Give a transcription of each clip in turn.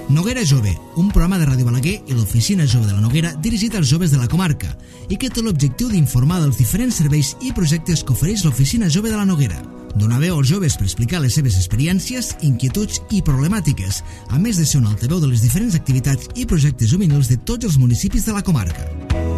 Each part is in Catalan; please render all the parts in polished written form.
Noguera Jove, un programa de Ràdio Balaguer i l'Oficina Jove de la Noguera dirigit als joves de la comarca i que té l'objectiu d'informar dels diferents serveis i projectes que ofereix l'Oficina Jove de la Noguera. Donar veu als joves per explicar les seves experiències, inquietuds i problemàtiques, a més de ser un altaveu de les diferents activitats i projectes juvenils de tots els municipis de la comarca.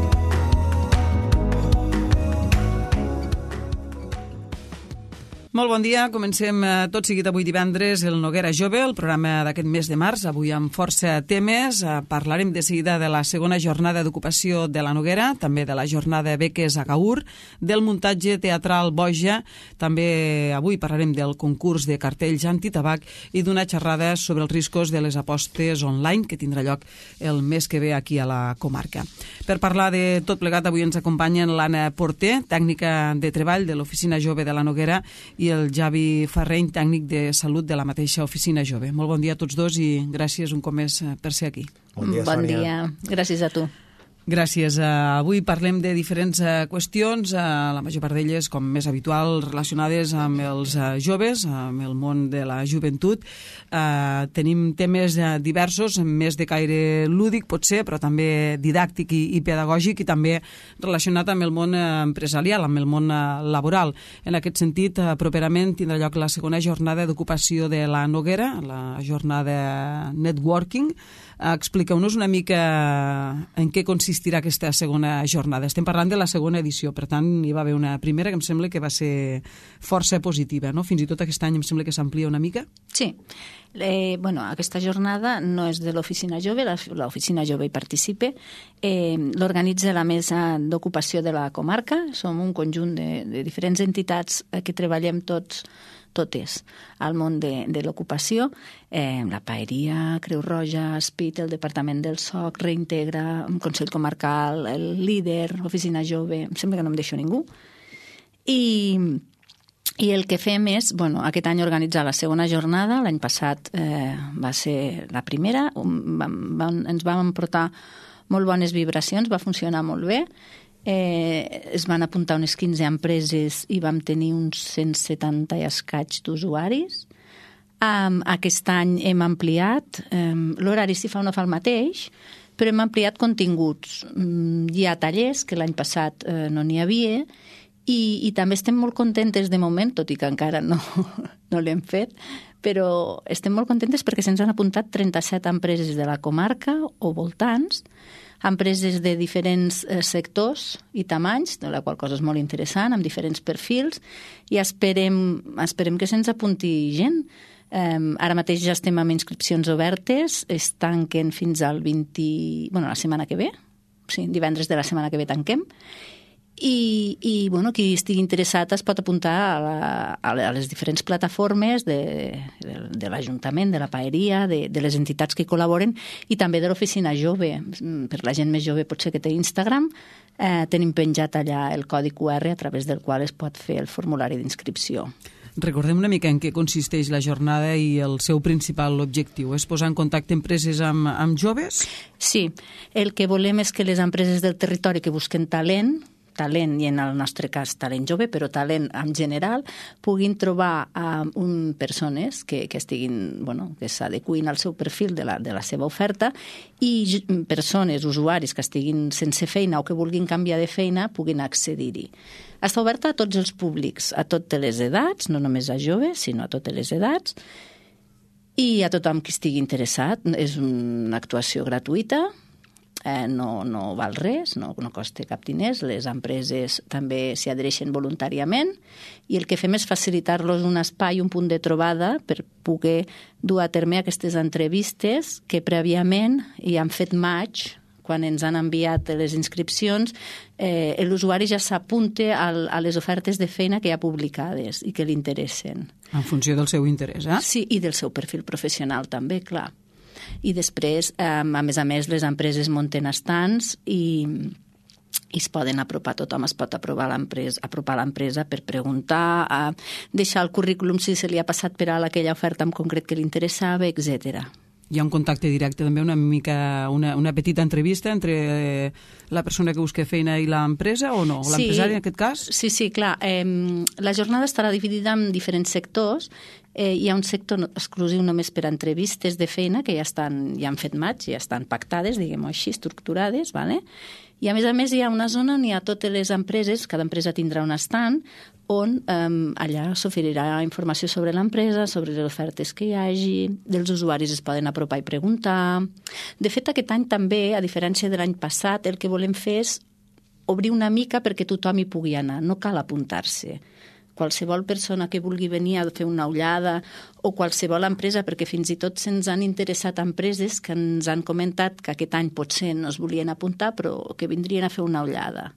Molt bon dia, comencem tot seguit avui divendres el Noguera Jove, el programa d'aquest mes de març, avui amb força temes. Parlarem de seguida de la segona jornada d'ocupació de la Noguera, també de la jornada de beques a Gaur, del muntatge teatral Boja, també avui parlarem del concurs de cartells antitabac i d'una xerrada sobre els riscos de les apostes online que tindrà lloc el mes que ve aquí a la comarca. Per parlar de tot plegat avui ens acompanyen l'Anna Porter, tècnica de treball de l'Oficina Jove de la Noguera, i el Javi Ferreny, tècnic de salut de la mateixa Oficina Jove. Molt bon dia a tots dos i gràcies un cop més per ser aquí. Bon dia, Sònia. Bon dia. Gràcies a tu. Gràcies. Avui parlem de diferents qüestions, la major part d'elles, com més habitual, relacionades amb els joves, amb el món de la joventut. Tenim temes diversos, més de caire lúdic, potser, però també didàctic i pedagògic, i també relacionat amb el món empresarial, amb el món laboral. En aquest sentit, properament tindrà lloc la segona jornada d'ocupació de la Noguera, la jornada networking. Expliqueu-nos una mica en què consistirà aquesta segona jornada. Estem parlant de la segona edició, per tant, hi va haver una primera que em sembla que va ser força positiva, no? Fins i tot aquest any em sembla que s'amplia una mica. Sí. Aquesta jornada no és de l'Oficina Jove, l'Oficina Jove hi participa. L'organitza la Mesa d'Ocupació de la comarca. Som un conjunt de diferents entitats que treballem totes al món de l'ocupació, la Paeria, Creu Roja, SPIT, el Departament del SOC, Reintegra, Consell Comarcal, el Líder, Oficina Jove, em sembla que no em deixo ningú. I el que fem és, aquest any organitzar la segona jornada, l'any passat va ser la primera, ens vam portar molt bones vibracions, va funcionar molt bé. Es van apuntar unes 15 empreses i vam tenir uns 170 i escaig d'usuaris. Aquest any hem ampliat, l'horari s'hi fa o no fa el mateix, però hem ampliat continguts. Hi ha tallers, que l'any passat no n'hi havia, i també estem molt contentes de moment, tot i que encara no l'hem fet, però estem molt contentes perquè se'ns han apuntat 37 empreses de la comarca o voltants, empreses de diferents sectors i tamanys, de la qual cosa és molt interessant, amb diferents perfils, i esperem que se'ns apunti gent. Ara mateix ja estem amb inscripcions obertes, es tanquen fins al la setmana que ve, sí, divendres de la setmana que ve tanquem, i qui estigui interessat es pot apuntar a les diferents plataformes de l'Ajuntament, de la Paeria, de les entitats que col·laboren, i també de l'Oficina Jove. Per la gent més jove potser que té Instagram, tenim penjat allà el codi QR a través del qual es pot fer el formulari d'inscripció. Recordem una mica en què consisteix la jornada i el seu principal objectiu. És posar en contacte empreses amb joves? Sí. El que volem és que les empreses del territori que busquen talent, i en el nostre cas talent jove, però talent en general, puguin trobar persones que estiguin, que s'adequin al seu perfil de la seva oferta, i persones, usuaris que estiguin sense feina o que vulguin canviar de feina puguin accedir-hi. Està oberta a tots els públics, a totes les edats, no només a joves, sinó a totes les edats, i a tothom qui estigui interessat. És una actuació gratuïta, no val res, no costa cap diners, les empreses també s'hi adhereixen voluntàriament, i el que fem és facilitar-los un espai, un punt de trobada per poder dur a terme aquestes entrevistes que prèviament hi han fet match. Quan ens han enviat les inscripcions, l'usuari ja s'apunta a les ofertes de feina que hi ha publicades i que li interessen. En funció del seu interès, eh? Sí, i del seu perfil professional també, clar. I després, a més, les empreses munten estants i es poden apropar, tothom es pot apropar a l'empresa per preguntar, deixar el currículum si se li ha passat per alt aquella oferta en concret que li interessava, etc. Hi ha un contacte directe, també una petita entrevista entre la persona que busca feina i l'empresa o no? O l'empresari, en aquest cas? Sí, clar. La jornada estarà dividida en diferents sectors. Hi ha un sector exclusiu només per a entrevistes de feina que ja han fet match, ja estan pactades, diguem-ho així, estructurades, ¿vale? I a més hi ha una zona on hi ha totes les empreses, cada empresa tindrà un stand, on allà s'oferirà informació sobre l'empresa, sobre les ofertes que hi hagi, dels usuaris es poden apropar i preguntar. De fet, aquest any també, a diferència de l'any passat, el que volem fer és obrir una mica perquè tothom hi pugui anar, no cal apuntar-se. Qualsevol persona que vulgui venir a fer una ullada o qualsevol empresa, perquè fins i tot se'ns han interessat empreses que ens han comentat que aquest any potser no es volien apuntar però que vindrien a fer una ullada.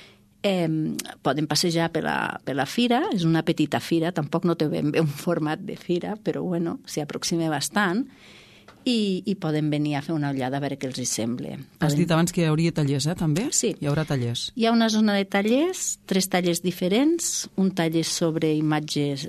Poden passejar per la fira, és una petita fira, tampoc no té ben bé un format de fira, però bueno, s'hi aproxima bastant, i poden venir a fer una ullada a veure què els hi sembla. Has dit abans que hi hauria tallers, també? Sí. Hi haurà tallers. Hi ha una zona de tallers, 3 tallers diferents, un taller sobre imatges,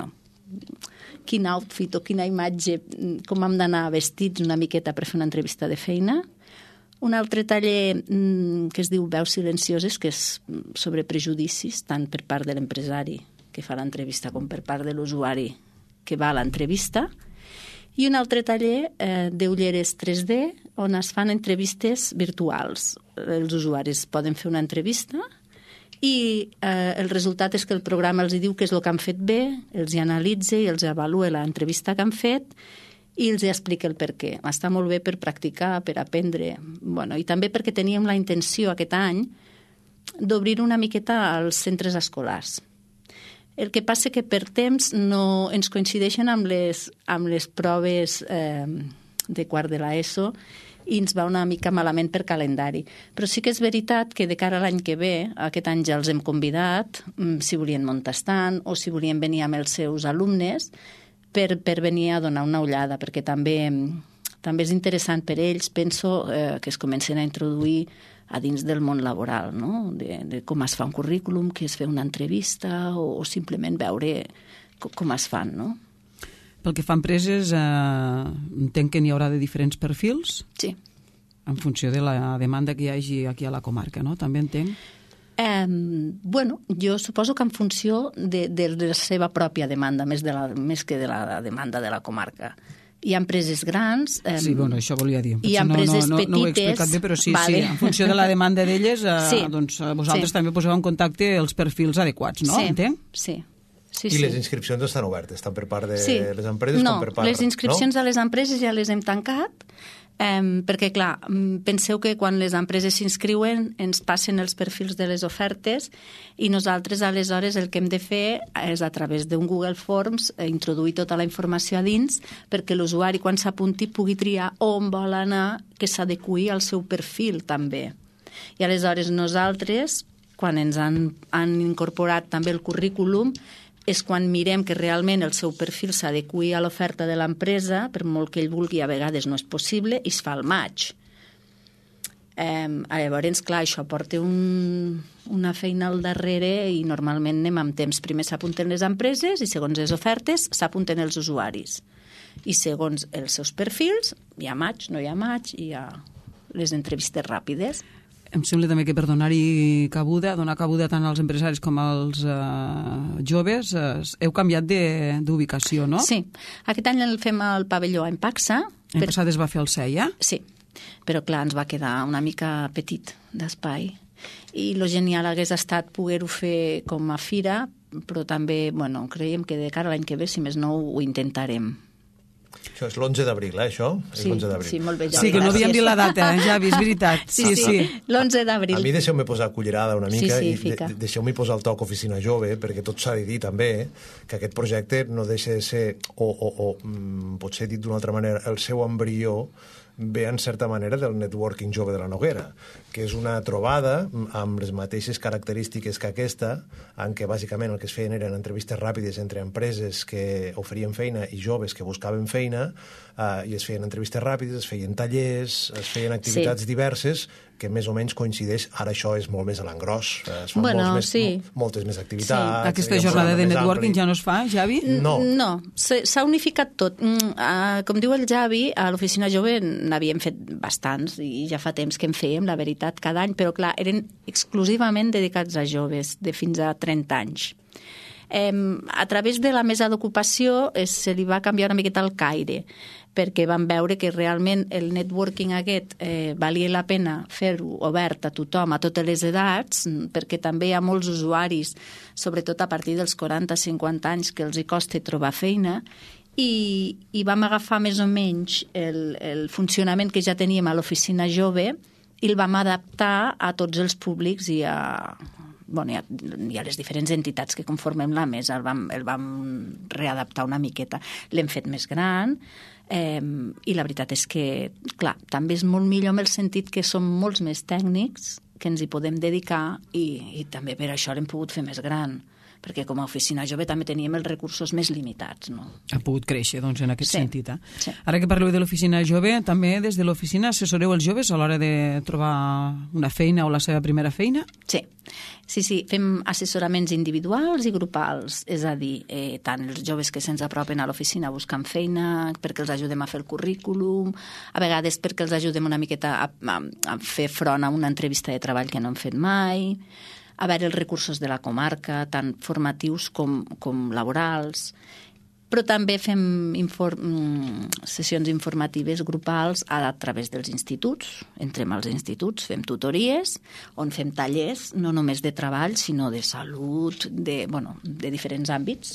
quin outfit o quina imatge, com hem d'anar vestits una miqueta per fer una entrevista de feina. Un altre taller que es diu Veus silencioses, que és sobre prejudicis, tant per part de l'empresari que fa l'entrevista com per part de l'usuari que va a l'entrevista. I un altre taller d'ulleres 3D on es fan entrevistes virtuals. Els usuaris poden fer una entrevista i el resultat és que el programa els diu què és el que han fet bé, els hi analitza i els avalua l'entrevista que han fet i els explica el per què. Està molt bé per practicar, per aprendre. I també perquè teníem la intenció aquest any d'obrir una miqueta als centres escolars. El que passa que per temps no ens coincideixen amb les proves de quart de l'ESO i ens va una mica malament per calendari. Però sí que és veritat que de cara a l'any que ve, aquest any ja els hem convidat, si volien muntar stand o si volien venir amb els seus alumnes per venir a donar una ullada, perquè també és interessant per ells, penso, que es comencen a introduir a dins del món laboral, no? De com es fa un currículum, que es fa una entrevista o simplement veure com es fan, no? Pel que fa a empreses, entenc que n'hi haurà de diferents perfils? Sí. En funció de la demanda que hi hagi aquí a la comarca, no? També entenc? Jo suposo que en funció de la seva pròpia demanda, més que de la demanda de la comarca. Hi ha empreses grans... Sí, això volia dir. Hi ha empreses petites... No ho he explicat bé, però sí, en funció de la demanda d'elles, doncs vosaltres també poseu en contacte els perfils adequats, no? Entenc? Sí. I les inscripcions estan obertes, tant per part de les empreses com per part... No, les inscripcions a les empreses ja les hem tancat, perquè, clar, penseu que quan les empreses s'inscriuen ens passen els perfils de les ofertes i nosaltres, aleshores, el que hem de fer és, a través d'un Google Forms, introduir tota la informació a dins perquè l'usuari, quan s'apunti, pugui triar on vol anar, que s'adeqüi al seu perfil, també. I, aleshores, nosaltres, quan ens han incorporat també el currículum, és quan mirem que realment el seu perfil s'adeqüi a l'oferta de l'empresa, per molt que ell vulgui, a vegades no és possible, i es fa el match. Llavors, clar, això porta una feina al darrere i normalment anem amb temps. Primer s'apunten les empreses i segons les ofertes s'apunten els usuaris. I segons els seus perfils hi ha match, no hi ha match, i hi ha les entrevistes ràpides. Em sembla també que per donar-hi cabuda, donar cabuda tant als empresaris com als joves, heu canviat d'ubicació, no? Sí. Aquest any el fem al pavelló en Paxa. L'any passat es va fer al CEIA? Sí, però clar, ens va quedar una mica petit d'espai. I lo genial hagués estat poder-ho fer com a fira, però també, creiem que de cara a l'any que ve, si més no, ho intentarem. Això és l'11 d'abril, això? Sí, molt bé, Javi. Sí, que no havíem dit la data, Javi, és veritat. Sí. L'11 d'abril. A mi deixeu-me posar cullerada una mica i deixeu-me posar el toc Oficina Jove, perquè tot s'ha de dir també que aquest projecte no deixa de ser, o pot ser dit d'una altra manera, el seu embrió ve en certa manera del networking jove de la Noguera, que és una trobada amb les mateixes característiques que aquesta, en què bàsicament el que es feien eren entrevistes ràpides entre empreses que oferien feina i joves que buscaven feina, i es feien entrevistes ràpides, es feien tallers, es feien activitats diverses, que més o menys coincideix, ara això és molt més a l'engròs, es fan moltes més activitats. Aquesta jornada de networking ja no es fa, Javi? No, s'ha unificat tot. Com diu el Javi, a l'Oficina Jove n'havíem fet bastants i ja fa temps que en fèiem, la veritat, cada any, però clar, eren exclusivament dedicats a joves de fins a 30 anys. A través de la mesa d'ocupació se li va canviar una miqueta el caire, perquè vam veure que realment el networking aquest valia la pena fer-ho obert a tothom, a totes les edats, perquè també hi ha molts usuaris, sobretot a partir dels 40-50 anys, que els hi costa trobar feina, i vam agafar més o menys el funcionament que ja teníem a l'Oficina Jove i el vam adaptar a tots els públics i a les diferents entitats que conformem la mesa. El vam readaptar una miqueta. L'hem fet més gran i la veritat és que, clar, també és molt millor en el sentit que som molts més tècnics, que ens hi podem dedicar i també per això l'hem pogut fer més gran, perquè com a oficina jove també teníem els recursos més limitats. No? Ha pogut créixer, doncs, en aquest sentit. Sí. Ara que parleu de l'oficina jove, també des de l'oficina assessoreu els joves a l'hora de trobar una feina o la seva primera feina? Sí, fem assessoraments individuals i grupals, és a dir, tant els joves que se'ns apropen a l'oficina buscant feina, perquè els ajudem a fer el currículum, a vegades perquè els ajudem una miqueta a fer front a una entrevista de treball que no hem fet mai, a veure els recursos de la comarca, tant formatius com laborals, però també fem sessions informatives grupals a través dels instituts. Entrem als instituts, fem tutories, on fem tallers, no només de treball, sinó de salut, de diferents àmbits.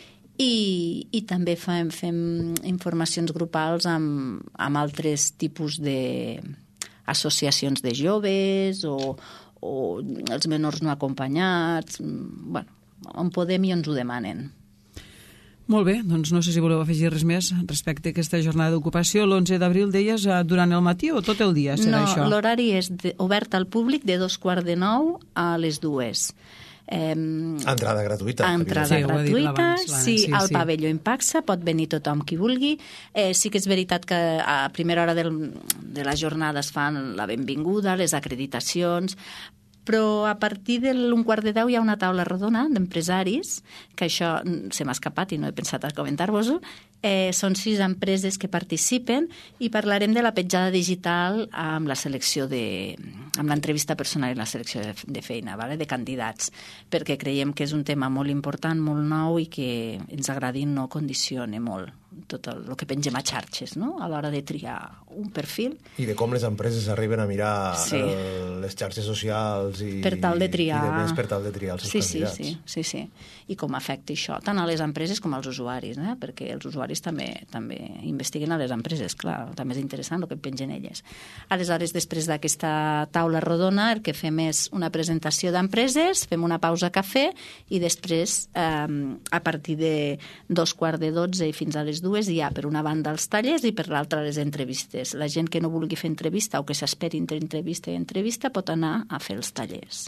I també fem informacions grupals amb altres tipus d'associacions de joves o els menors no acompanyats, on podem i ens ho demanen. Molt bé, doncs no sé si voleu afegir res més respecte a aquesta jornada d'ocupació. L'11 d'abril deies durant el matí o tot el dia serà això? No, l'horari és obert al públic de 8:45 a les 2. Entrada gratuïta. Entrada gratuïta, sí, al pavelló Impaxa, pot venir tothom qui vulgui. Sí que és veritat que a primera hora de la jornada es fan la benvinguda, les acreditacions, però a partir de l'11:45 hi ha una taula rodona d'empresaris, que això se m'ha escapat i no he pensat a comentar-vos-ho. Són 6 empreses que participen i parlarem de la petjada digital amb la selecció amb l'entrevista personal i la selecció de feina, de candidats, perquè creiem que és un tema molt important, molt nou i que ens agradi no condiciona molt tot el que pengem a xarxes, no? A l'hora de triar un perfil. I de com les empreses arriben a mirar les xarxes socials per tal de triar els seus candidats. Sí. I com afecta això, tant a les empreses com als usuaris, perquè els usuaris també investiguen a les empreses, clar, també és interessant el que pengen elles. Aleshores, després d'aquesta taula rodona, el que fem és una presentació d'empreses, fem una pausa a cafè i després, a partir de 11:45 i fins a les 2, hi ha per una banda els tallers i per l'altra les entrevistes. La gent que no vulgui fer entrevista o que s'esperi entre entrevista i entrevista pot anar a fer els tallers.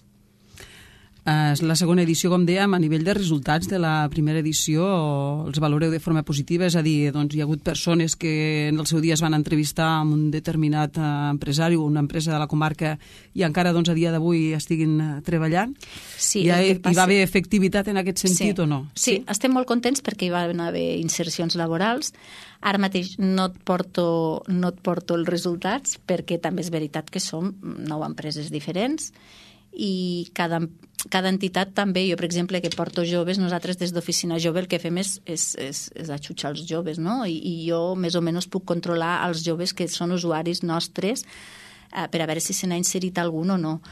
La segona edició, com dèiem, a nivell de resultats de la primera edició els valoreu de forma positiva, és a dir, doncs, hi ha hagut persones que en el seu dia es van entrevistar amb un determinat empresari o una empresa de la comarca i encara doncs, a dia d'avui estiguin treballant. Sí, hi va haver efectivitat en aquest sentit o no? Sí, estem molt contents perquè hi van haver insercions laborals. Ara mateix no et porto els resultats perquè també és veritat que som 9 empreses diferents i cada entitat també, jo per exemple que porto joves, nosaltres des d'Oficina Jove el que fem és ajutjar els joves, no? I jo més o menys puc controlar els joves que són usuaris nostres per a veure si se n'ha inserit algun o no.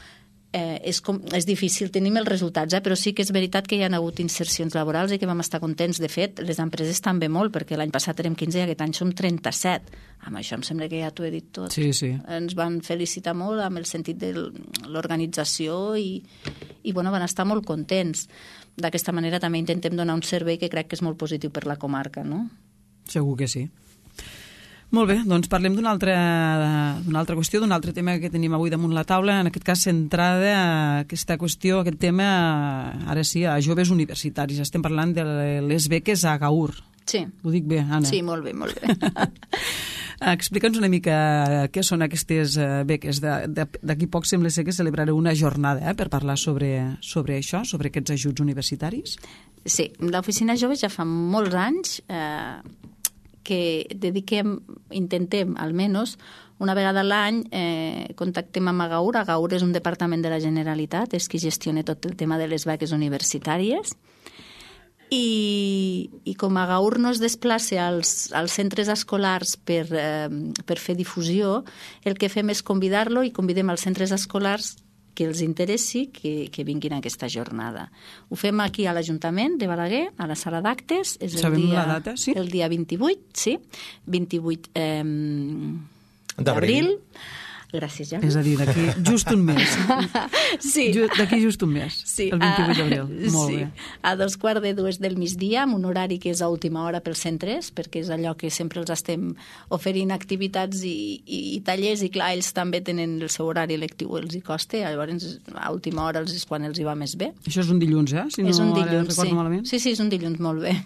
És difícil, tenim els resultats, però sí que és veritat que hi ha hagut insercions laborals i que vam estar contents. De fet, les empreses també molt, perquè l'any passat érem 15 i aquest any som 37. Amb això em sembla que ja t'ho he dit tot. Sí. Ens van felicitar molt amb el sentit de l'organització i van estar molt contents. D'aquesta manera també intentem donar un servei que crec que és molt positiu per la comarca, no? Segur que sí. Molt bé, doncs parlem d'una altra qüestió, d'un altre tema que tenim avui damunt la taula, en aquest cas centrada aquesta qüestió, aquest tema, ara sí, a joves universitaris. Estem parlant de les beques a Gaur. Sí. Ho dic bé, Anna? Sí, molt bé, molt bé. Explica'ns una mica què són aquestes beques. D'aquí poc sembla ser que celebrareu una jornada per parlar sobre això, sobre aquests ajuts universitaris. Sí, l'Oficina Jove ja fa molts anys que intentem, almenys, una vegada a l'any contactem amb Agaur. Agaur és un departament de la Generalitat, és qui gestiona tot el tema de les beques universitàries. I com Agaur no es desplaça als centres escolars per fer difusió, el que fem és convidar-lo i convidem als centres escolars que els interessi que vinguin a aquesta jornada. Ho fem aquí a l'Ajuntament de Balaguer, a la sala d'actes. Sabem la data, sí? El dia 28, sí, 28 d'abril. Gràcies, ja. És a dir, d'aquí just un mes. Sí. D'aquí just un mes, sí. El 28 d'abril. Molt bé. A 2:45 del migdia, amb un horari que és a última hora pels centres, perquè és allò que sempre els estem oferint activitats i tallers, i clar, ells també tenen el seu horari lectiu, els hi costa, llavors a última hora és quan els hi va més bé. Això és un dilluns, si no ara recordo malament? Sí, és un dilluns, molt bé.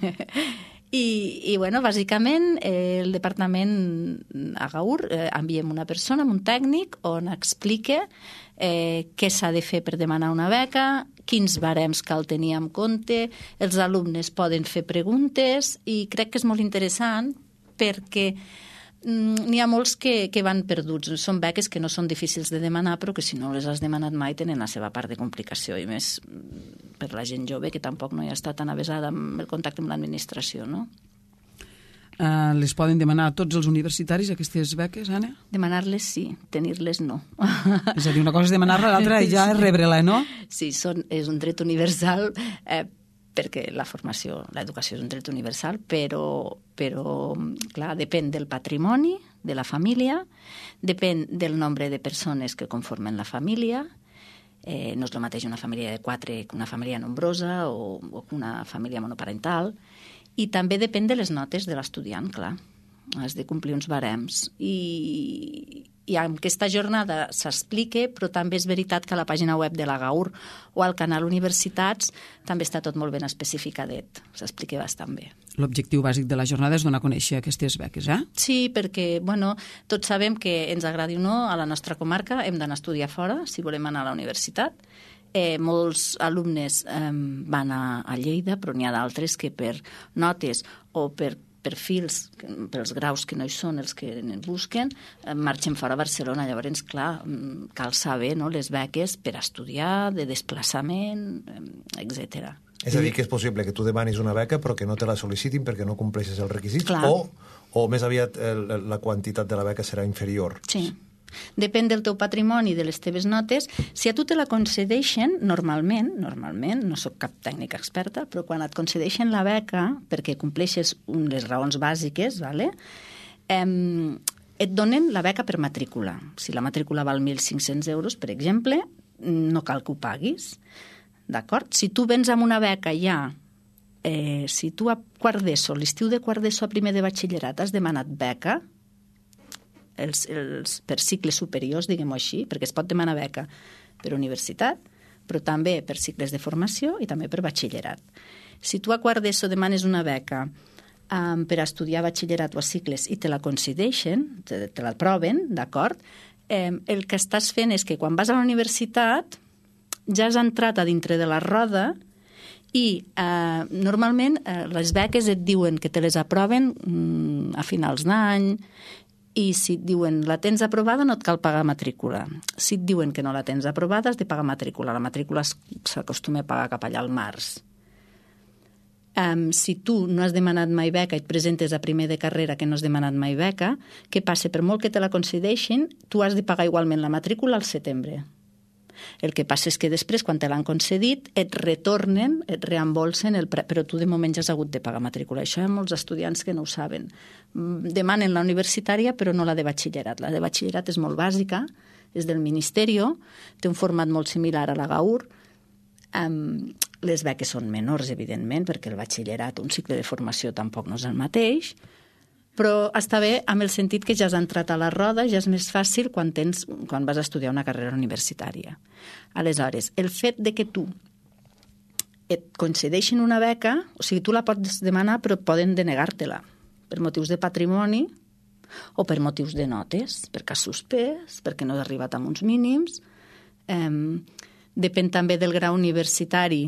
I bueno, bàsicament, el departament a Gaur enviem una persona, un tècnic, on explica què s'ha de fer per demanar una beca, quins barems cal tenir en compte, els alumnes poden fer preguntes, i crec que és molt interessant perquè n'hi ha molts que van perduts. Són beques que no són difícils de demanar, però que si no les has demanat mai tenen la seva part de complicació, i més per la gent jove que tampoc no hi està tan avesada amb el contacte amb l'administració, no? Les poden demanar tots els universitaris, aquestes beques, Anna? Demanar-les sí, tenir-les no. És a dir, una cosa és demanar-la, l'altra ja és rebre-la, no? Sí, és un dret universal, perquè la formació, l'educació és un dret universal, però clar, depèn del patrimoni, de la família, depèn del nombre de persones que conformen la família. No és el mateix una família de 4 que una família nombrosa o una família monoparental, i també depèn de les notes de l'estudiant, clar. Has de complir uns barems. I en aquesta jornada s'explica, però també és veritat que a la pàgina web de la Gaur o al canal Universitats també està tot molt ben especificadet. S'explica bastant bé. L'objectiu bàsic de la jornada és donar a conèixer aquestes beques, Sí, perquè, tots sabem que ens agradi o no, a la nostra comarca hem d'anar a estudiar fora, si volem anar a la universitat. Molts alumnes van a Lleida, però n'hi ha d'altres que per notes o per perfils, pels graus que no hi són els que busquen, marxen fora a Barcelona. Llavors, clar, cal saber les beques per estudiar, de desplaçament, etc. És a dir, que és possible que tu demanis una beca però que no te la sol·licitin perquè no compleixes els requisits, clar. O més aviat la quantitat de la beca serà inferior. Sí. Depèn del teu patrimoni, de les teves notes. Si a tu te la concedeixen, normalment, no soc cap tècnica experta, però quan et concedeixen la beca, perquè compleixes les raons bàsiques, et donen la beca per matrícula. Si la matrícula val 1.500 euros, per exemple, no cal que ho paguis. D'acord? Si tu vens amb una beca ja, si tu a quart d'ESO, l'estiu de quart d'ESO a primer de batxillerat has demanat beca, per cicles superiors, diguem-ho així, perquè es pot demanar beca per universitat, però també per cicles de formació i també per batxillerat. Si tu a quart d'ESO demanes una beca per estudiar batxillerat o a cicles i te la concedeixen, te l'aproven, d'acord, el que estàs fent és que quan vas a la universitat ja has entrat a dintre de la roda i normalment les beques et diuen que te les aproven a finals d'any, i si et diuen la tens aprovada no et cal pagar matrícula. Si et diuen que no la tens aprovada has de pagar matrícula. La matrícula s'acostuma a pagar cap allà al març. Si tu no has demanat mai beca i et presentes a primer de carrera que no has demanat mai beca, què passa? Per molt que te la concedeixin, tu has de pagar igualment la matrícula al setembre. El que passa és que després, quan te l'han concedit, et retornen, et reembolsen, però tu de moment ja has hagut de pagar matrícula. Això hi ha molts estudiants que no ho saben. Demanen la universitària, però no la de batxillerat. La de batxillerat és molt bàsica, és del Ministeri, té un format molt similar a la Gaur. Les beques són menors, evidentment, perquè el batxillerat, un cicle de formació, tampoc no és el mateix, Però està bé amb el sentit que ja has entrat a la roda, ja és més fàcil quan vas a estudiar una carrera universitària. Aleshores, el fet de que tu et concedeixin una beca, o sigui, tu la pots demanar però poden denegar-te-la per motius de patrimoni o per motius de notes, perquè has suspès, perquè no has arribat amb uns mínims. Depèn també del grau universitari,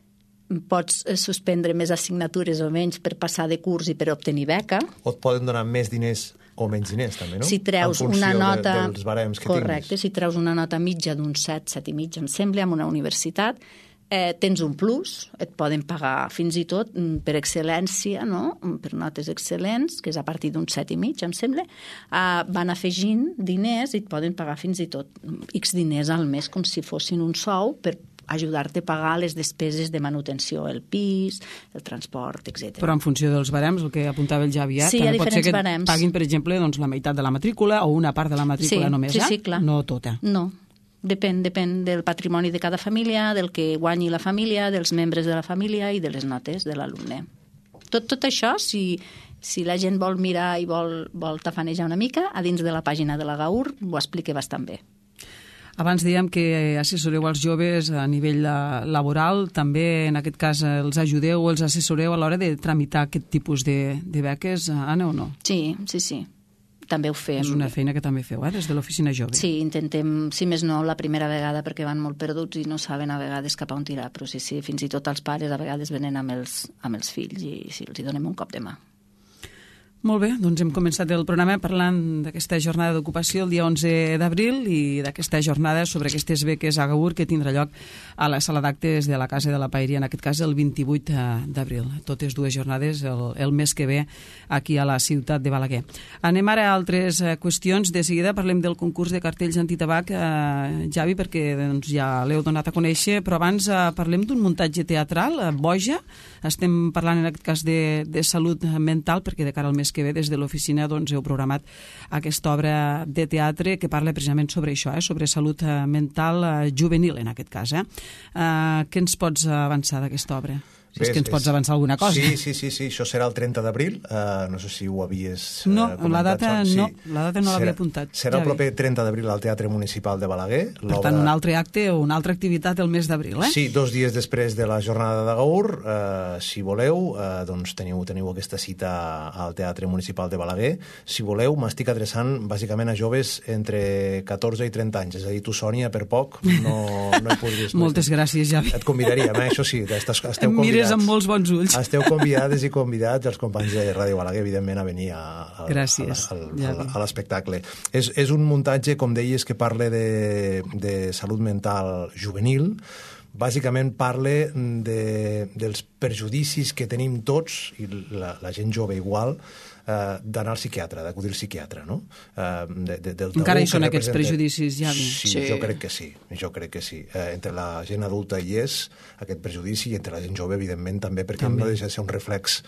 pots suspendre més assignatures o menys per passar de curs i per obtenir beca. O et poden donar més diners o menys diners, també, no? Si treus una nota... dels barems que correcte, tinguis. Si treus una nota mitja d'un 7, 7,5, em sembla, en una universitat, tens un plus, et poden pagar fins i tot per excel·lència, no? Per notes excel·lents, que és a partir d'un 7,5, em sembla, van afegint diners i et poden pagar fins i tot X diners al mes, com si fossin un sou, per ajudar-te a pagar les despeses de manutenció, el pis, el transport, etc. Però en funció dels barems, el que apuntava el Javi, sí, també pot ser que barems. Paguin, per exemple, doncs, la meitat de la matrícula o una part de la matrícula només, sí, clar. No tota. No, depèn del patrimoni de cada família, del que guanyi la família, dels membres de la família i de les notes de l'alumne. Tot això, si la gent vol mirar i vol tafanejar una mica, a dins de la pàgina de la GAUR ho explica bastant bé. Abans dèiem que assessoreu als joves a nivell laboral, també en aquest cas els ajudeu o els assessoreu a l'hora de tramitar aquest tipus de beques, Anna, o no? Sí. També ho fem. És una feina que també feu, des de l'oficina jove. Sí, intentem, si més no, la primera vegada, perquè van molt perduts i no saben a vegades cap a on tirar, però sí, fins i tot els pares a vegades venen amb els fills i sí, els hi donem un cop de mà. Molt bé, doncs hem començat el programa parlant d'aquesta jornada d'ocupació el dia 11 d'abril i d'aquesta jornada sobre aquestes beques a GAUR que tindrà lloc a la sala d'actes de la Casa de la Paeria, en aquest cas el 28 d'abril. Totes dues jornades el mes que ve aquí a la ciutat de Balaguer. Anem ara a altres qüestions. De seguida parlem del concurs de cartells antitabac, Javi, perquè doncs, ja l'heu donat a conèixer, però abans parlem d'un muntatge teatral, Boja. Estem parlant en aquest cas de salut mental, perquè de cara al mes que ve des de l'oficina doncs, heu programat aquesta obra de teatre que parla precisament sobre això, sobre salut mental juvenil en aquest cas. Què ens pots avançar d'aquesta obra? Si és que ens pots avançar alguna cosa. Sí, això serà el 30 d'abril, no sé si ho havies comentat. La data no l'havia apuntat. Serà el proper 30 d'abril al Teatre Municipal de Balaguer. Per tant, un altre acte o una altra activitat el mes d'abril, Sí, 2 dies després de la jornada de GAUR, si voleu, doncs teniu aquesta cita al Teatre Municipal de Balaguer. Si voleu, m'estic adreçant bàsicament a joves entre 14 i 30 anys, és a dir, tu, Sònia, per poc, no hi podries... Moltes gràcies, Javi. Et convidaríem, això sí, esteu convidats. Amb molts bons ulls. Esteu convidades i convidats els companys de Ràdio Balaguer, evidentment, a venir a l'espectacle. És un muntatge, com deies, que parla de salut mental juvenil. Bàsicament parla dels perjudicis que tenim tots, i la gent jove igual, d'anar al psiquiatre, d'acudir al psiquiatre, no? Encara hi són aquests prejudicis, Javi? Sí, jo crec que sí. Entre la gent adulta hi és aquest prejudici i entre la gent jove, evidentment, també, perquè no deixa de ser un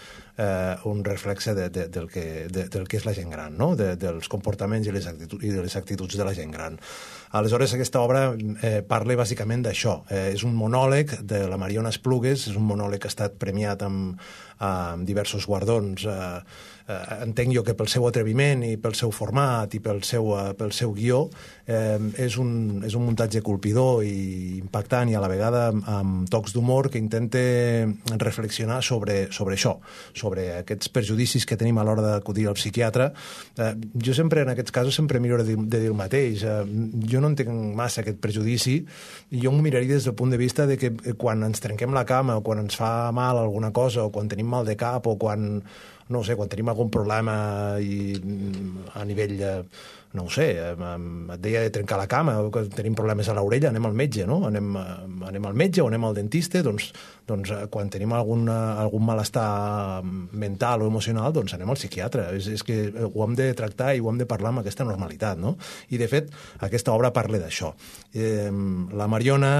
reflex del que és la gent gran, no? Dels comportaments i de les actituds de la gent gran. Aleshores, aquesta obra parla bàsicament d'això. És un monòleg de la Mariona Esplugues, és un monòleg que ha estat premiat amb diversos guardons. Entenc jo que pel seu atreviment i pel seu format i pel seu guió és un muntatge colpidor i impactant i a la vegada amb tocs d'humor que intenta reflexionar sobre això, sobre aquests perjudicis que tenim a l'hora d'acudir al psiquiatre. Jo sempre, en aquests casos, miro de dir el mateix. Jo no entenc massa aquest prejudici i jo m'ho miraria des del punt de vista de que quan ens trenquem la cama o quan ens fa mal alguna cosa o quan tenim mal de cap o quan tenim algun problema a nivell, no ho sé, et deia de trencar la cama, o que tenim problemes a l'orella, anem al metge, no? Anem al metge o anem al dentista, doncs quan tenim algun malestar mental o emocional, doncs anem al psiquiatre. És que ho hem de tractar i ho hem de parlar amb aquesta normalitat, no? I, de fet, aquesta obra parla d'això. La Mariona,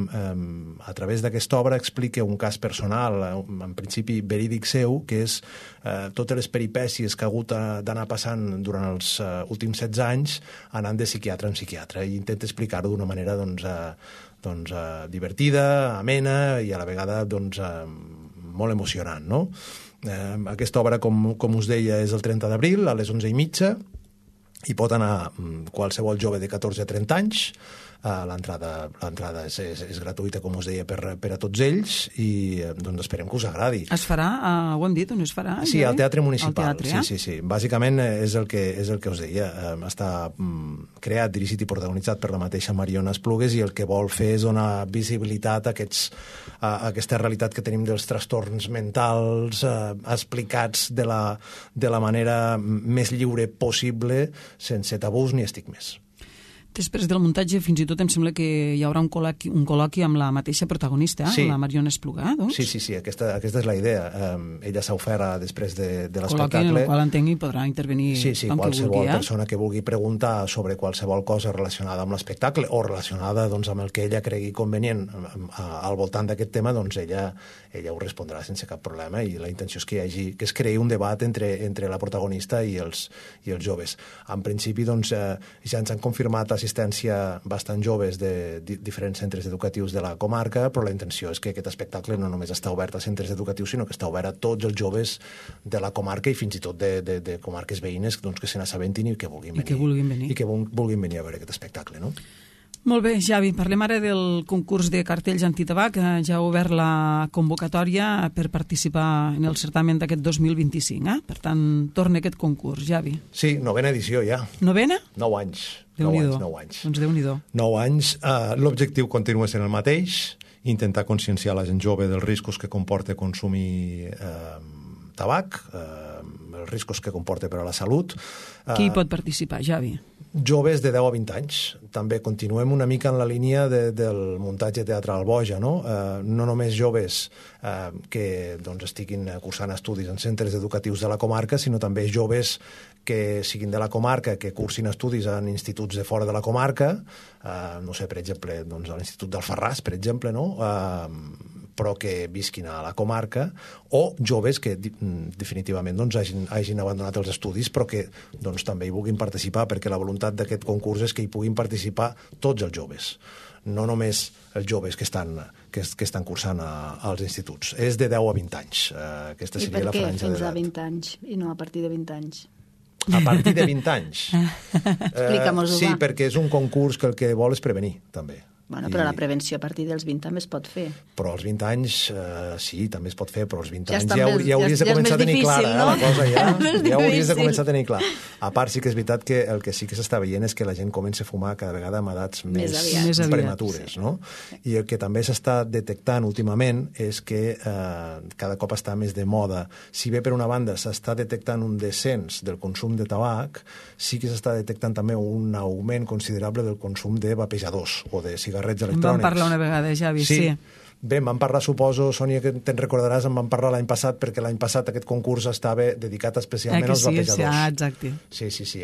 a través d'aquesta obra, explica un cas personal, en principi verídic seu, que és totes les peripècies que ha hagut d'anar passant durant els últims 16 anys anant de psiquiatre en psiquiatre, i intenta explicar-ho d'una manera divertida, amena i a la vegada molt emocionant, no? Aquesta obra, com us deia, és el 30 d'abril, a les 11:30, i pot anar qualsevol jove de 14 a 30 anys. L'entrada és gratuïta, com us deia, per a tots ells, i doncs esperem que us agradi. Es farà, ho hem dit, on es farà? Sí, al Teatre Municipal. Al teatre, sí. Bàsicament és el que us deia. Està creat, dirigit i protagonitzat per la mateixa Mariona Esplugues, i el que vol fer és donar visibilitat a aquesta realitat que tenim dels trastorns mentals, explicats de la manera més lliure possible, sense tabús ni estigmes. Després del muntatge, fins i tot em sembla que hi haurà un col·loqui amb la mateixa protagonista, sí. La Mariona Espluga, doncs? Sí, aquesta és la idea. Ella s'ha ofert després de l'espectacle. Col·loqui en el qual entengui podrà intervenir qualsevol persona que vulgui preguntar sobre qualsevol cosa relacionada amb l'espectacle o relacionada doncs, amb el que ella cregui convenient al voltant d'aquest tema, doncs ella ho respondrà sense cap problema, i la intenció és que es creï un debat entre la protagonista i els joves. En principi, doncs, ja ens han confirmat assistència bastant joves de diferents centres educatius de la comarca, però la intenció és que aquest espectacle no només està obert a centres educatius, sinó que està obert a tots els joves de la comarca i fins i tot de comarques veïnes, doncs, que se n'assabentin i que vulguin venir a veure aquest espectacle, no? Molt bé, Xavi, parlem ara del concurs de cartells antitabac. Ja ha obert la convocatòria per participar en el certamen d'aquest 2025, Per tant, torna aquest concurs, Xavi. Sí, 9ª edició ja. 9ª? 9 anys. Déu-n'hi-do. 9 anys. Doncs Déu-n'hi-do. 9 anys. L'objectiu continua sent el mateix, intentar conscienciar la gent jove dels riscos que comporta consumir tabac, els riscos que comporta per a la salut. Qui hi pot participar, Xavi? Joves de 10 a 20 anys. També continuem una mica en la línia del muntatge teatral Boja, no? No només joves que doncs, estiguin cursant estudis en centres educatius de la comarca, sinó també joves que siguin de la comarca, que cursin estudis en instituts de fora de la comarca, no sé, per exemple, doncs, a l'Institut d'Alfarràs, per exemple, no? Però que visquin a la comarca, o joves que definitivament doncs, hagin abandonat els estudis, però que doncs, també hi vulguin participar, perquè la voluntat d'aquest concurs és que hi puguin participar tots els joves, no només els joves que estan cursant als instituts. És de 10 a 20 anys. Aquesta seria la franja d'edat. I per què fins a 20 anys i no a partir de 20 anys? A partir de 20 anys. Explica-mos-ho, sí, perquè és un concurs que el que vol és prevenir, també. Bueno, però la prevenció a partir dels 20 també es pot fer. Però als 20 anys, sí, també es pot fer, però als 20 anys ja hauries de començar a tenir clara, no? La cosa ja hauries de començar a tenir clar. A part, sí que és veritat que el que sí que s'està veient és que la gent comença a fumar cada vegada amb edats més prematures, no? I el que també s'està detectant últimament és que cada cop està més de moda. Si bé per una banda s'està detectant un descens del consum de tabac, sí que s'està detectant també un augment considerable del consum de vapejadors o de cigarrets electrònics. En vam parlar una vegada, Xavi, sí. Bé, em van parlar, suposo, Sònia, que te'n recordaràs, em van parlar l'any passat, perquè l'any passat aquest concurs estava dedicat especialment als vapejadors. Exacte. Sí,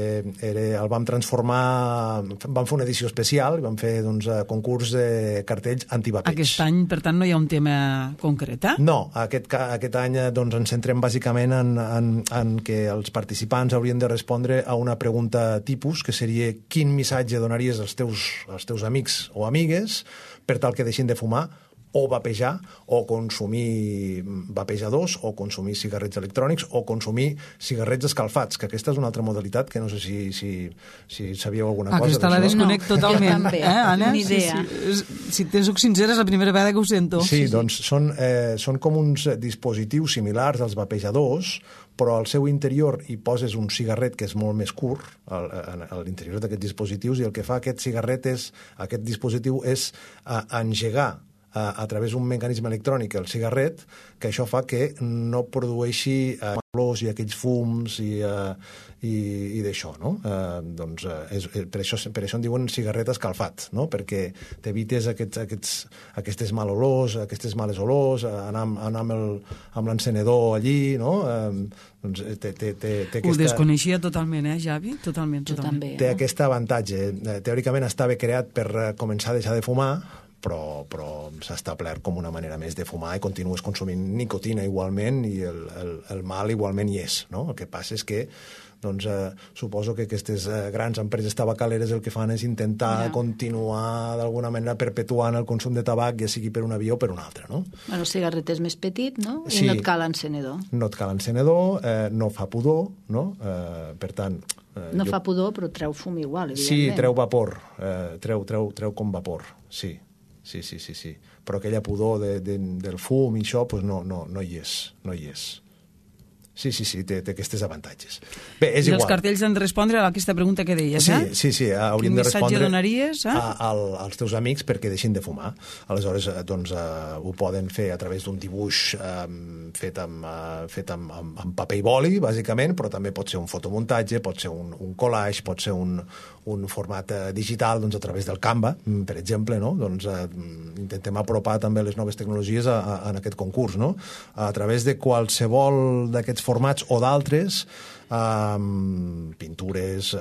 el vam transformar, vam fer una edició especial, vam fer doncs, concurs de cartells antivapeig. Aquest any, per tant, no hi ha un tema concret, No, aquest any doncs, ens centrem bàsicament en que els participants haurien de respondre a una pregunta tipus, que seria quin missatge donaries als teus amics o amigues per tal que deixin de fumar o vapejar, o consumir vapejadors, o consumir cigarrets electrònics, o consumir cigarrets escalfats, que aquesta és una altra modalitat que no sé si sabíeu alguna cosa. Aquesta la desconec totalment. Jo també, Anna? Ni idea. Si t'he soc sincera, és la primera vegada que ho sento. Sí, doncs són com uns dispositius similars als vapejadors, però al seu interior hi poses un cigarret que és molt més curt a l'interior d'aquests dispositius, i el que fa aquest dispositiu és engegar a través d'un mecanisme electrònic el cigarret, que això fa que no produeixi olors i aquells fums i d'això, no? Per això en diuen cigarret escalfat, no? Perquè t'evites aquestes malolors, aquestes males olors, anar amb l'encenedor allí, no? Ho desconeixia totalment, Xavi? Totalment. També. Té aquest avantatge. Teòricament estava creat per començar a deixar de fumar, però s'ha establert com una manera més de fumar i continues consumint nicotina igualment, i el mal igualment hi és, no? El que passa és que doncs suposo que aquestes grans empreses tabacaleres el que fan és intentar continuar d'alguna manera perpetuant el consum de tabac, ja sigui per una via o per una altra, no? Bueno, el cigarret és més petit, no? I no et cal encenedor. No et cal encenedor, no fa pudor, no? Per tant... No fa pudor, però treu fum igual, evidentment. Sí, treu vapor, treu com vapor, sí. Però aquella pudor del fum i això, doncs no hi és. Sí, té aquests avantatges. Bé, és igual. I els cartells han de respondre a aquesta pregunta que deies, Sí, haurien de respondre... Quin missatge donaries? Als teus amics perquè deixin de fumar. Aleshores, doncs, ho poden fer a través d'un dibuix fet amb paper i boli, bàsicament, però també pot ser un fotomuntatge, pot ser un collage, pot ser un format digital, doncs, a través del Canva, per exemple, no? Doncs intentem apropar també les noves tecnologies en aquest concurs, no? A través de qualsevol d'aquests formats o d'altres, pintures,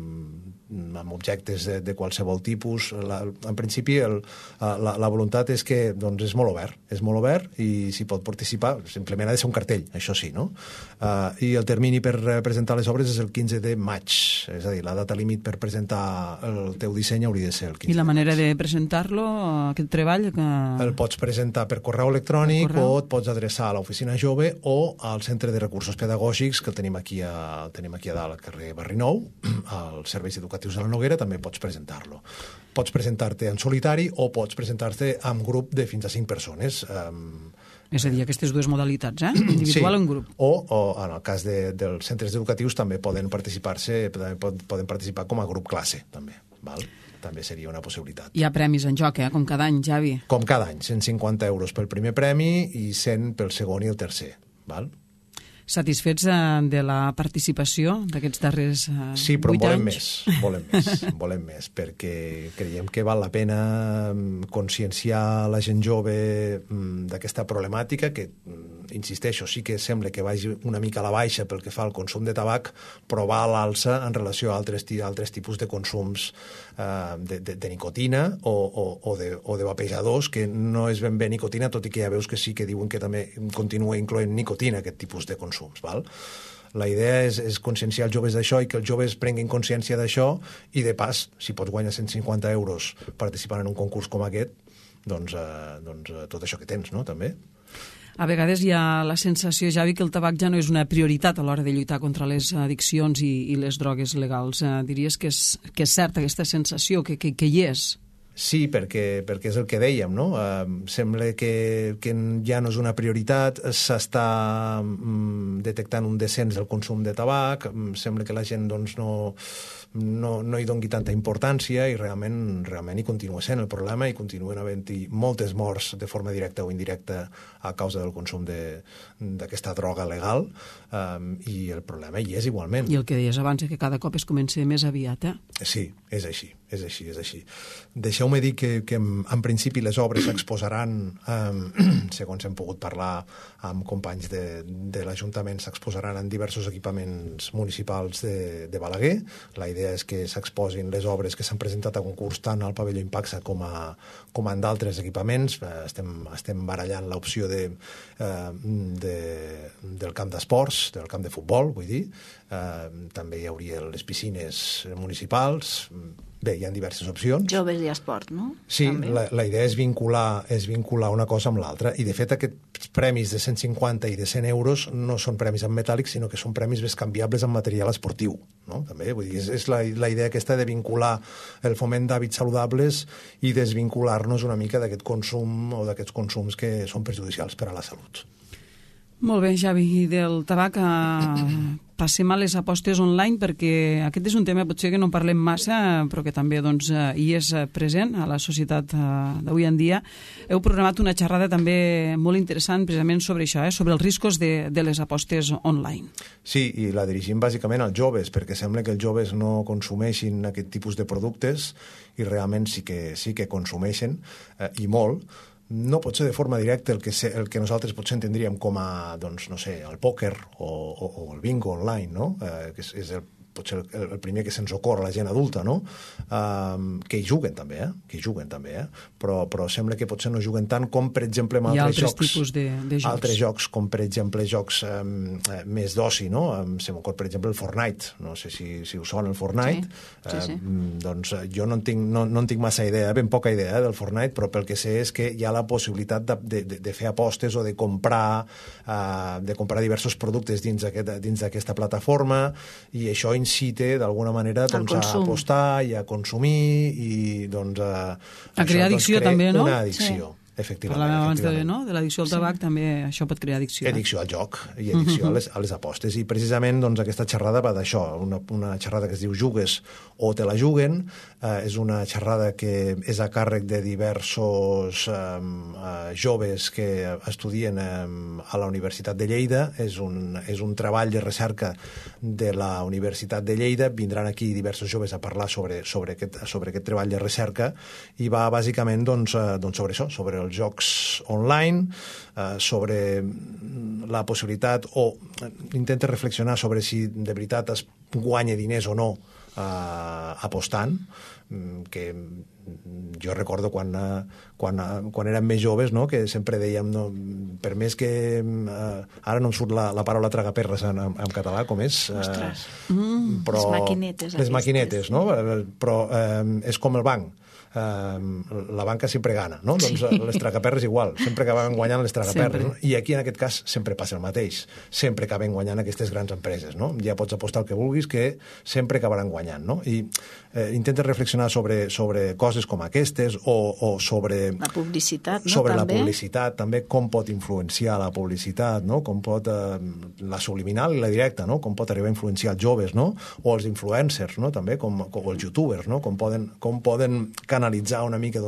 amb objectes de qualsevol tipus. En principi, la voluntat és que doncs, és molt obert i s'hi pot participar. Simplement ha de ser un cartell, això sí, no? I el termini per presentar les obres és el 15 de maig, és a dir, la data límit per presentar el teu disseny hauria de ser el 15 de maig. I la manera de presentar-lo, aquest treball? El pots presentar per correu electrònic o et pots adreçar a l'Oficina Jove o al Centre de Recursos Pedagògics, que el tenim aquí a dalt, al carrer Barrinou, als serveis educatius de la Noguera, també pots presentar-lo. Pots presentar-te en solitari o pots presentar-te en grup de fins a 5 persones. És a dir, aquestes dues modalitats, individual o en grup. O en el cas dels centres educatius també poden participar com a grup classe, també. Val? També seria una possibilitat. Hi ha premis en joc, com cada any, Javi. Com cada any, 150 euros pel primer premi i 100 pel segon i el tercer. Val? Satisfets de la participació d'aquests darrers 8 anys? Sí, però volem més, perquè creiem que val la pena conscienciar la gent jove d'aquesta problemàtica, que, insisteixo, sí que sembla que vagi una mica a la baixa pel que fa al consum de tabac, però va a l'alça en relació a altres tipus de consums de nicotina o de vapejadors, que no és ben bé nicotina, tot i que ja veus que sí que diuen que també continua incloent nicotina aquest tipus de consums. Val? La idea és conscienciar els joves d'això i que els joves prenguin consciència d'això i, de pas, si pots guanyar 150 euros participant en un concurs com aquest, doncs tot això que tens, no?, també. A vegades hi ha la sensació, Javi, que el tabac ja no és una prioritat a l'hora de lluitar contra les addiccions i les drogues legals. Diries que és certa aquesta sensació, que hi és? Sí, perquè és el que dèiem, no? Sembla que ja no és una prioritat, s'està detectant un descens del consum de tabac, sembla que la gent doncs, no hi doni tanta importància i realment hi continua sent el problema i continuen havent-hi moltes morts de forma directa o indirecta a causa del consum d'aquesta droga legal i el problema hi és igualment. I el que deies abans, que cada cop es comença més aviat, Sí, és així. Deixeu-me dir que en principi les obres s'exposaran, segons hem pogut parlar amb companys de l'Ajuntament, s'exposaran en diversos equipaments municipals de Balaguer. La idea és que s'exposin les obres que s'han presentat a concurs tant al pavelló Impaxa com en d'altres equipaments. Estem barallant l'opció del camp d'esports, del camp de futbol, vull dir. També hi hauria les piscines municipals. Bé, hi ha diverses opcions. Joves i esport, no? Sí, la idea és vincular una cosa amb l'altra. I, de fet, aquests premis de 150 i de 100 euros no són premis en metàl·lic, sinó que són premis bescanviables en material esportiu. No? També, vull dir, és la idea aquesta de vincular el foment d'hàbits saludables i desvincular-nos una mica d'aquest consum o d'aquests consums que són perjudicials per a la salut. Molt bé, Javi, i del tabac passem a les apostes online, perquè aquest és un tema potser que no en parlem massa, però que també doncs, hi és present a la societat d'avui en dia. Heu programat una xerrada també molt interessant precisament sobre això, sobre els riscos de les apostes online. Sí, i la dirigim bàsicament als joves, perquè sembla que els joves no consumeixin aquest tipus de productes i realment sí que consumeixen, i molt. No pot ser de forma directa el que nosaltres potser entendríem com a, doncs, no sé, el pòquer o el bingo online, no? Que és potser el primer que se'ns ocorre, la gent adulta, no? Que hi juguen també, però sembla que potser no juguen tant com, per exemple, amb altres jocs. Tipus de jocs. Altres jocs, com per exemple jocs més d'oci, no? Se m'ocorre, per exemple, el Fortnite. No sé si us sona el Fortnite. Sí. Doncs jo no en tinc massa idea, ben poca idea del Fortnite, però pel que sé és que hi ha la possibilitat de fer apostes o de comprar diversos productes dins d'aquesta plataforma, i això incita d'alguna manera a apostar i a consumir i a crear addicció també, no? Una addicció. Efectivament. Parlàvem abans de l'addicció al tabac, també això pot crear addicció. Addicció al joc i addicció a les apostes. I precisament aquesta xerrada va d'això, una xerrada que es diu Jugues o te la juguen. És una xerrada que és a càrrec de diversos joves que estudien a la Universitat de Lleida. És un treball de recerca de la Universitat de Lleida. Vindran aquí diversos joves a parlar sobre aquest treball de recerca, i va bàsicament sobre això, sobre els jocs online, sobre la possibilitat, o intenta reflexionar sobre si de veritat es guanya diners o no apostant, que jo recordo quan érem més joves, no? Que sempre dèiem, no, per més que ara no em surt la paraula tragaperres en català, com és? Ostres, però, les maquinetes, no? Però és com el banc. La banca sempre gana, no? Doncs les tragaperres igual, sempre acaben guanyant les tragaperres, no? I aquí en aquest cas sempre passa el mateix, sempre acaben guanyant aquestes grans empreses, no? Ja pots apostar el que vulguis, que sempre acabaran guanyant, no? I intentes reflexionar sobre coses com aquestes, o sobre la publicitat, no? Sobre la publicitat, també com pot influenciar la publicitat, no? Com pot la subliminal i la directa, no? Com pot arribar a influenciar els joves, no? O els influencers, no? També, com els youtubers, no? Com poden analitzar una mica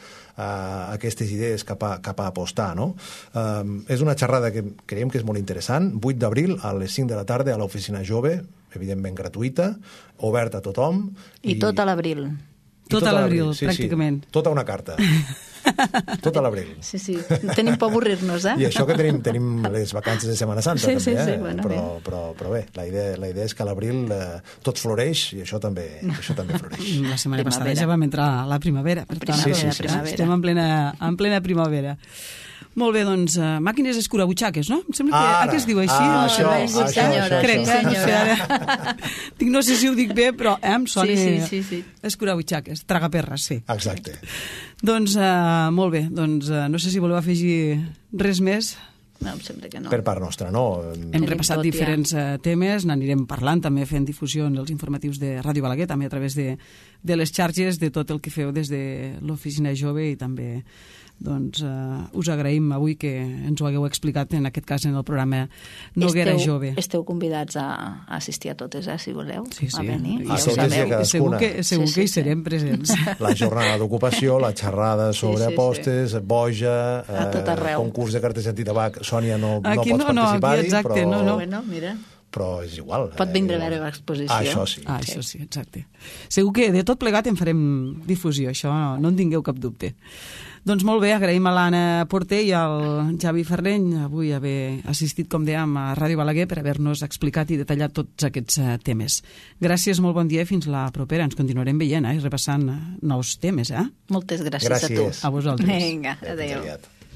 aquestes idees cap a apostar, no? És una xerrada que creiem que és molt interessant, 8 d'abril a les 5 de la tarda a l'Oficina Jove, evidentment gratuïta, oberta a tothom. I tot a l'abril. Tot a l'abril, pràcticament. Sí. Tota una carta. Tot a l'abril. Sí. Tenim por avorrir-nos, I això que tenim les vacances de Setmana Santa, també, sí, bueno, però bé, la idea és que a l'abril tot floreix, i això també floreix. La setmana passada ja vam entrar a la primavera, per tant, estem en plena primavera. Molt bé, doncs, màquines escurabutxaques, no? Em sembla que es diu així. Això. Crec, senyora. No sé si ho dic bé, però em sona escurabutxaques, tragaperres, sí. Exacte. Doncs, molt bé, doncs no sé si voleu afegir res més. No, em sembla que no. Per part nostra, no? Hem repassat diferents temes, n'anirem parlant, també fent difusió en els informatius de Ràdio Balaguer, també a través de les xarxes, de tot el que feu des de l'Oficina Jove, i també doncs us agraïm avui que ens ho hagueu explicat, en aquest cas en el programa Noguera Jove. Esteu convidats a assistir a totes, si voleu, a venir. Segur que hi serem presents. La jornada d'ocupació, la xerrada sobre apostes, boja, concurs de cartes antitabac. Sònia, no pots participar-hi, però... Bueno, mira... Però és igual. Pot vindre a veure l'exposició. Això sí, exacte. Segur que de tot plegat en farem difusió, això no en tingueu cap dubte. Doncs molt bé, agraïm a l'Anna Porter i al Javi Ferreny avui haver assistit, com dèiem, a Ràdio Balaguer per haver-nos explicat i detallat tots aquests temes. Gràcies, molt bon dia i fins la propera. Ens continuarem veient i repassant nous temes. Moltes gràcies a tu. A vosaltres. Vinga, adéu.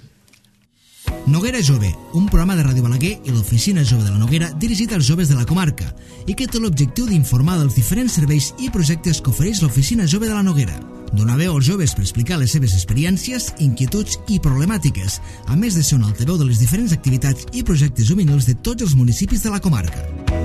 Noguera Jove, un programa de Ràdio Balaguer i l'Oficina Jove de la Noguera dirigit als joves de la comarca i que té l'objectiu d'informar dels diferents serveis i projectes que ofereix l'Oficina Jove de la Noguera. Donar veu als joves per explicar les seves experiències, inquietuds i problemàtiques, a més de ser un altaveu de les diferents activitats i projectes juvenils de tots els municipis de la comarca.